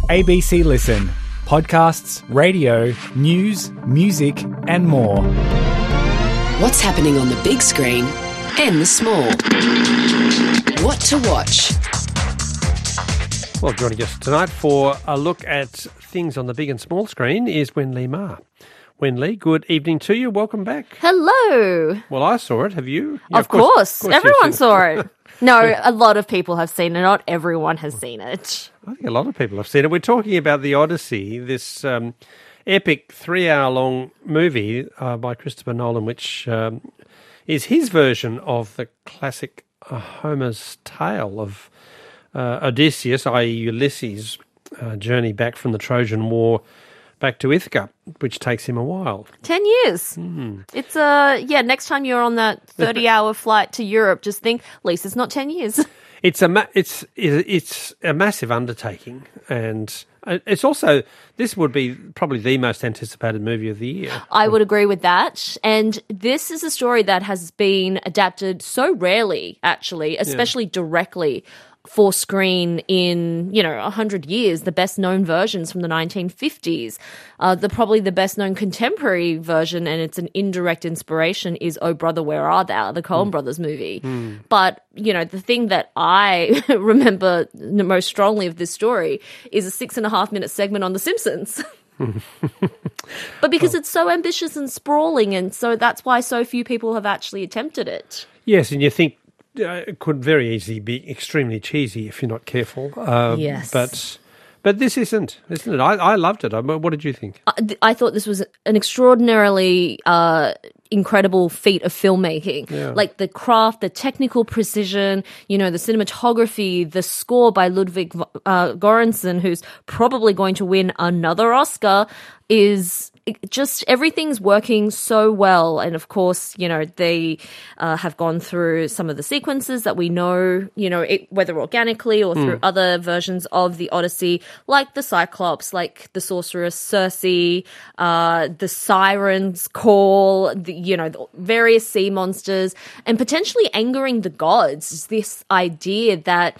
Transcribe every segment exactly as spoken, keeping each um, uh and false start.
A B C Listen. Podcasts, radio, news, music and more. What's happening on the big screen and the small. What to watch. Well, joining us tonight for a look at things on the big and small screen is Wen Lee Ma. Wen Lee, good evening to you. Welcome back. Hello. Well, I saw it. Have you? Yeah, of, course. course. Of course Everyone saw it. No, a lot of people have seen it. Not everyone has seen it. I think a lot of people have seen it. We're talking about The Odyssey, this um, epic three-hour-long movie uh, by Christopher Nolan, which um, is his version of the classic uh, Homer's tale of uh, Odysseus, that is. Ulysses' uh, journey back from the Trojan War back to Ithaca, which takes him a while. Ten years. Mm. It's, uh, yeah, next time you're on that thirty-hour flight to Europe, just think, at least it's not ten years. It's a ma- it's it's a massive undertaking, and it's also, this would be probably the most anticipated movie of the year. I would agree with that. And this is a story that has been adapted so rarely, actually, especially yeah. directly for screen in, you know, a hundred years. The best known versions from the nineteen fifties, uh, the probably the best known contemporary version, and it's an indirect inspiration, is Oh Brother, Where Art Thou, the Coen mm. Brothers movie. Mm. But, you know, the thing that I remember most strongly of this story is a six and a half minute segment on The Simpsons. But because oh. it's so ambitious and sprawling, and so that's why so few people have actually attempted it. Yes, and you think Uh, it could very easily be extremely cheesy if you're not careful. Uh, yes. But but this isn't, isn't it? I, I loved it. I, what did you think? I, I thought this was an extraordinarily uh, incredible feat of filmmaking. Yeah. Like the craft, the technical precision, you know, the cinematography, the score by Ludwig uh, Göransson, who's probably going to win another Oscar, is just everything's working so well. And of course, you know, they uh, have gone through some of the sequences that we know, you know, it, whether organically or through mm. other versions of the Odyssey, like the Cyclops, like the sorceress Circe, uh, the Sirens call, the, you know, the various sea monsters, and potentially angering the gods. It's this idea that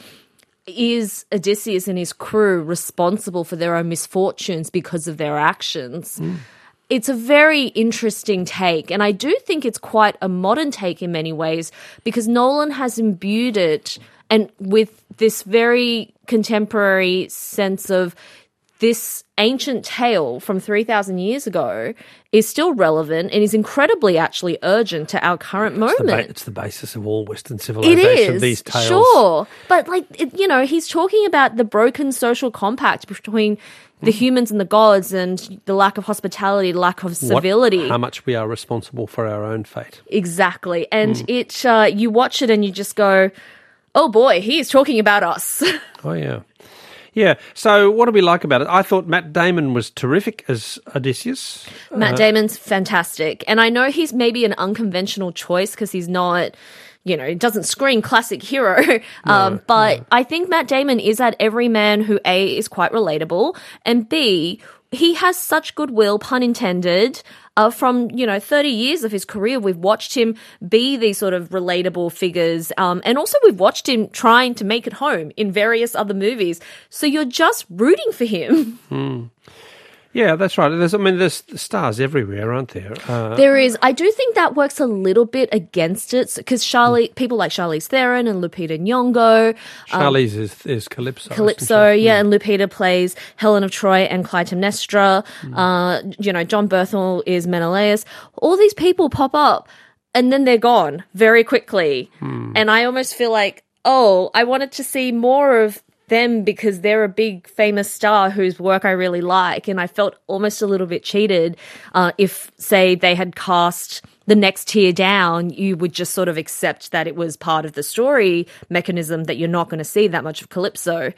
is Odysseus and his crew responsible for their own misfortunes because of their actions? Mm. It's a very interesting take, and I do think it's quite a modern take in many ways, because Nolan has imbued it and with this very contemporary sense of this ancient tale from three thousand years ago is still relevant and is incredibly actually urgent to our current it's moment. The ba- it's the basis of all Western civilization, it is, these tales. Sure. But, like, it, you know, he's talking about the broken social compact between the humans and the gods, and the lack of hospitality, lack of civility. What, how much we are responsible for our own fate. Exactly. And mm. it, uh, you watch it and you just go, oh boy, he's talking about us. Oh, yeah. Yeah, so what do we like about it? I thought Matt Damon was terrific as Odysseus. Matt uh, Damon's fantastic. And I know he's maybe an unconventional choice because he's not, you know, it doesn't scream classic hero. No, um, but no. I think Matt Damon is that everyman who, A, is quite relatable, and B, he has such goodwill, pun intended, uh, from, you know, thirty years of his career. We've watched him be these sort of relatable figures. Um, and also we've watched him trying to make it home in various other movies. So you're just rooting for him. Mm. Yeah, that's right. There's, I mean, there's stars everywhere, aren't there? Uh, there is. I do think that works a little bit against it, because Charlie, people like Charlize Theron and Lupita Nyong'o. Charlize um, is, is Calypso. Calypso, yeah, mm. and Lupita plays Helen of Troy and Clytemnestra. Mm. Uh, you know, John Berthel is Menelaus. All these people pop up, and then they're gone very quickly. Mm. And I almost feel like, oh, I wanted to see more of them because they're a big famous star whose work I really like, and I felt almost a little bit cheated uh, if, say, they had cast the next tier down. You would just sort of accept that it was part of the story mechanism that you're not going to see that much of Calypso.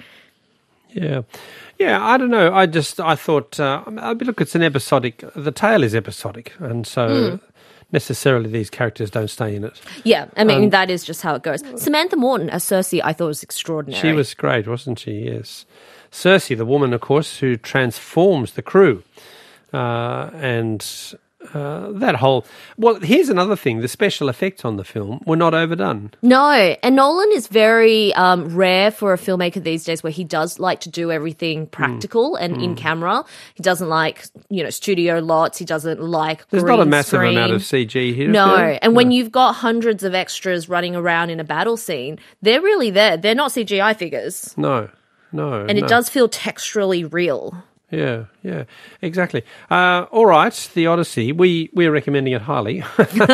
Yeah. Yeah, I don't know. I just, I thought, uh, I mean, look, it's an episodic, the tale is episodic, and so mm. necessarily these characters don't stay in it. Yeah, I mean, um, that is just how it goes. Samantha Morton as Circe, I thought was extraordinary. She was great, wasn't she? Yes. Circe, the woman, of course, who transforms the crew. Uh, and uh, that whole... Well, here's another thing. The special effects on the film were not overdone. No, and Nolan is very um, rare for a filmmaker these days where he does like to do everything practical mm. and mm. in camera. He doesn't like, you know, studio lots. He doesn't like There's green not a massive screen. amount of C G here. No, there? and no. when you've got hundreds of extras running around in a battle scene, they're really there. They're not C G I figures. No, no. And no. it does feel texturally real. Yeah, yeah, exactly. Uh, all right, The Odyssey. We we're recommending it highly.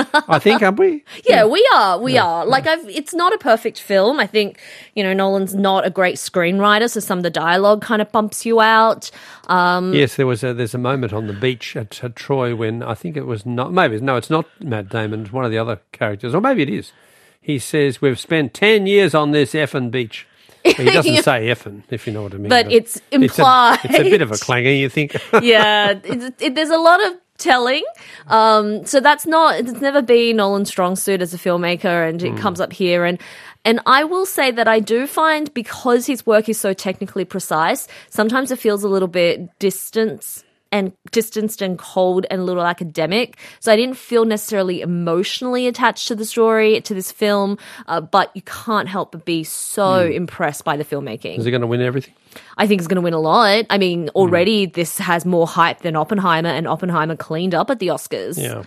I think, aren't we? Yeah, yeah. we are. We yeah. are. Like, I've. It's not a perfect film. I think, you know, Nolan's not a great screenwriter, so some of the dialogue kind of bumps you out. Um, yes, there was a there's a moment on the beach at, at Troy when I think it was not maybe no, it's not Matt Damon, it's one of the other characters, or maybe it is. He says, "We've spent ten years on this effing beach." Well, he doesn't say effing, if you know what I mean. But, but it's implied. It's a, it's a bit of a clanger, you think? yeah, it's, it, there's a lot of telling. Um, so that's not, it's never been Nolan's strong suit as a filmmaker, and it mm. comes up here. And And I will say that I do find, because his work is so technically precise, sometimes it feels a little bit distant and distanced and cold and a little academic. So I didn't feel necessarily emotionally attached to the story, to this film, uh, but you can't help but be so mm. impressed by the filmmaking. Is it going to win everything? I think it's going to win a lot. I mean, already mm. this has more hype than Oppenheimer, and Oppenheimer cleaned up at the Oscars. Yeah.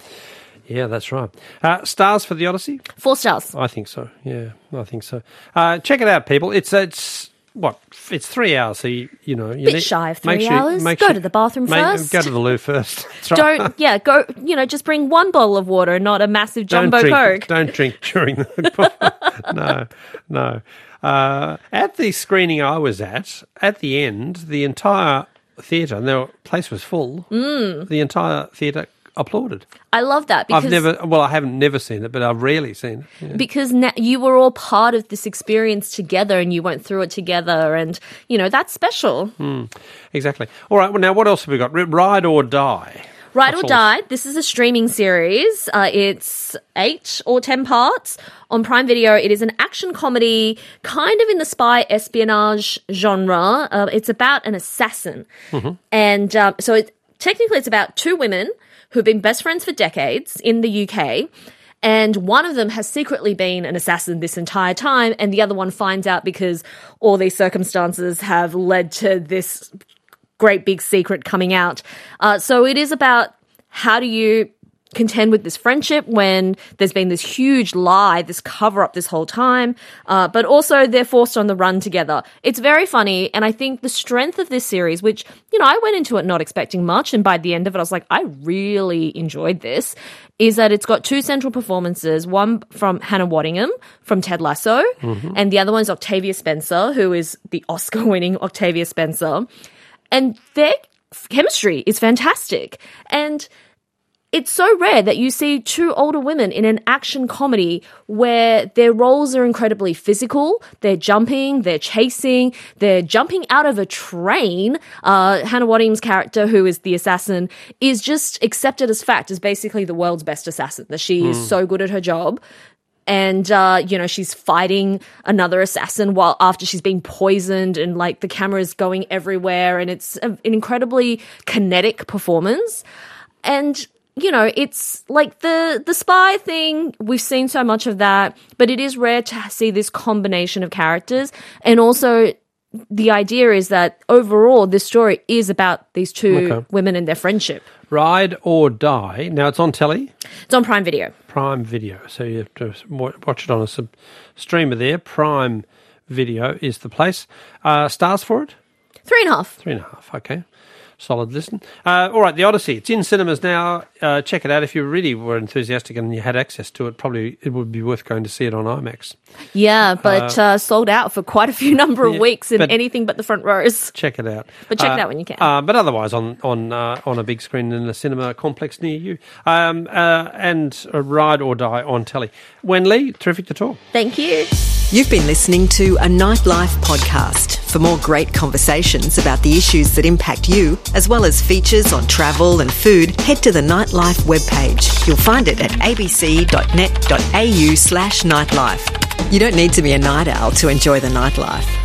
Yeah, that's right. Uh, stars for The Odyssey? Four stars. I think so. Yeah, I think so. Uh, check it out, people. It's it's what? It's three hours. So you, you know, you bit need, shy of three make sure, hours. Make go sure, to the bathroom make, first. Go to the loo first. That's right. Don't. Yeah, go. You know, just bring one bottle of water, not a massive jumbo don't drink, Coke. Don't drink during the. no, no. Uh, at the screening I was at, at the end, the entire theatre, and the place was full. Mm. The entire theatre applauded. I love that because I've never, well, I haven't never seen it, but I've rarely seen it. Yeah. Because na- you were all part of this experience together, and you went through it together, and you know that's special. Mm, exactly. All right. Well, now what else have we got? Ride or Die. Ride That's or all. Die. This is a streaming series. Uh, it's eight or ten parts on Prime Video. It is an action comedy, kind of in the spy espionage genre. Uh, it's about an assassin, mm-hmm. and um, so it, technically, it's about two women who've been best friends for decades in the U K. And one of them has secretly been an assassin this entire time, and the other one finds out because all these circumstances have led to this great big secret coming out. Uh, so it is about how do you contend with this friendship when there's been this huge lie, this cover-up this whole time, uh, but also they're forced on the run together. It's very funny, and I think the strength of this series, which, you know, I went into it not expecting much, and by the end of it, I was like, I really enjoyed this, is that it's got two central performances, one from Hannah Waddingham from Ted Lasso, mm-hmm. and the other one is Octavia Spencer, who is the Oscar-winning Octavia Spencer, and their chemistry is fantastic. And it's so rare that you see two older women in an action comedy where their roles are incredibly physical. They're jumping, they're chasing, they're jumping out of a train. Uh, Hannah Waddingham's character, who is the assassin, is just accepted as fact as basically the world's best assassin, that she mm. is so good at her job. And, uh, you know, she's fighting another assassin while after she's been poisoned, and like the camera's going everywhere, and it's a, an incredibly kinetic performance. And you know, it's like the the spy thing, we've seen so much of that, but it is rare to see this combination of characters. And also, the idea is that overall, this story is about these two okay. women and their friendship. Ride or Die. Now, it's on telly? It's on Prime Video. Prime Video. So you have to watch it on a sub- streamer there. Prime Video is the place. Uh, stars for it? Three and a half. Three and a half, okay. Solid listen. Uh, all right, The Odyssey. It's in cinemas now. Uh, check it out. If you really were enthusiastic and you had access to it, probably it would be worth going to see it on IMAX. Yeah, but uh, uh, sold out for quite a few number of yeah, weeks in anything but the front rows. Check it out. But check uh, it out when you can. Uh, but otherwise, on on uh, on a big screen in a cinema complex near you. Um, uh, and a Ride or Die on telly. Wen Lee, terrific to talk. Thank you. You've been listening to a Nightlife podcast. For more great conversations about the issues that impact you, as well as features on travel and food, head to the Nightlife webpage. You'll find it at abc.net.au slash nightlife. You don't need to be a night owl to enjoy the nightlife.